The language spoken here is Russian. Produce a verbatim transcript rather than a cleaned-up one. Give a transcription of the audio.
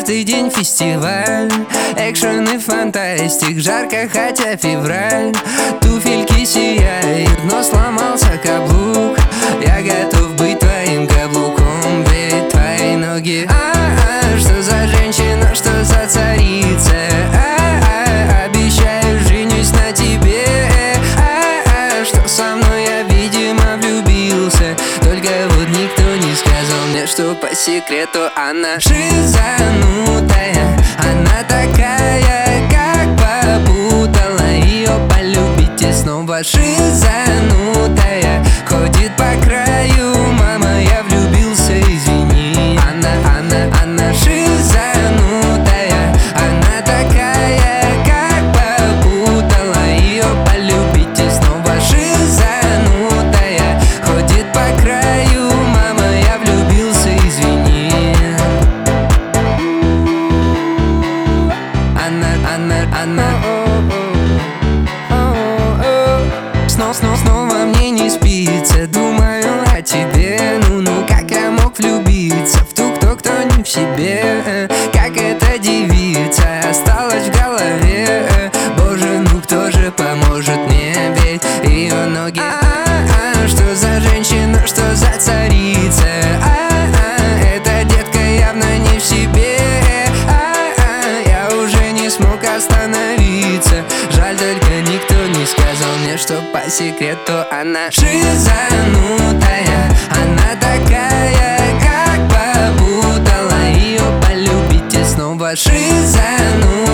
каждый день фестиваль, экшен и фантастик, жарко, хотя февраль. Туфельки сияют, но сломался каблук. Я готов быть твоим каблуком, ведь твои ноги. А-а, что за женщина, что за царица? А-а, обещаю, женюсь на тебе. А-а, что со мной я, видимо, влюбился. Только вот никто не сказал мне, что по секрету она шизанутая. Она такая, как попутала. Ее полюбите снова. Шизанутая, ходит по краю. Мама, я влюбился, извини. Она, она, она шизанутая. Она такая, как попутала. Ее полюбите снова. Шизанутая, ходит по краю. Мама, я влюбился, извини. Она, она, она, снова, снова, снова мне не спится. Думаю о тебе. Ну-ну, как я мог влюбиться в ту, кто, кто не в себе. Как эта девица осталась в голове. Боже, ну кто же поможет мне, ведь ее ноги. А-а-а, что за женщина, что за царица? А-а, эта детка явно не в себе. А-а, я уже не смог остановиться. Жаль, только никто не сказал мне, что по секрету она шизанутая. Она такая, как попутала. Ее полюбите снова. Шизанутая.